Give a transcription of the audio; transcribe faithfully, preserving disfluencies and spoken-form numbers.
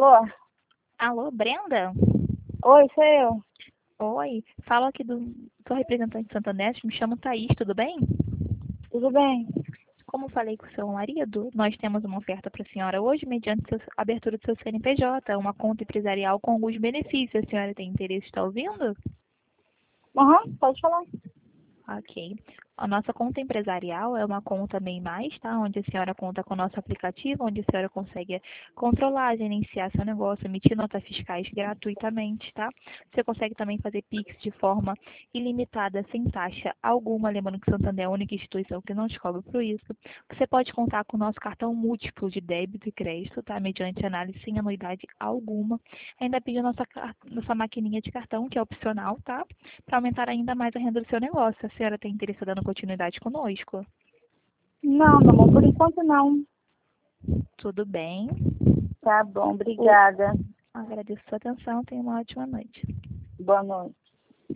Alô? Alô, Brenda? Oi, sou eu. Oi, falo aqui do sou representante de Santander, me chamo Thaís, tudo bem? Tudo bem? Como falei com o seu marido, nós temos uma oferta para a senhora hoje, mediante seu- a abertura do seu C N P J, uma conta empresarial com alguns benefícios. A senhora tem interesse, está ouvindo? Aham, pode falar. Ok. A nossa conta empresarial é uma conta MEI Mais, tá? Onde a senhora conta com o nosso aplicativo, onde a senhora consegue controlar, gerenciar seu negócio, emitir notas fiscais gratuitamente, tá? Você consegue também fazer Pix de forma ilimitada, sem taxa alguma, lembrando que Santander é a única instituição que não te cobra por isso. Você pode contar com o nosso cartão múltiplo de débito e crédito, tá? Mediante análise sem anuidade alguma. Ainda pediu nossa, car- nossa maquininha de cartão, que é opcional, tá? Para aumentar ainda mais a renda do seu negócio. A senhora tem interesse em dando continuidade conosco? Não, meu amor, por enquanto não. Tudo bem. Tá bom, O- obrigada. Agradeço a sua atenção. Tenha uma ótima noite. Boa noite.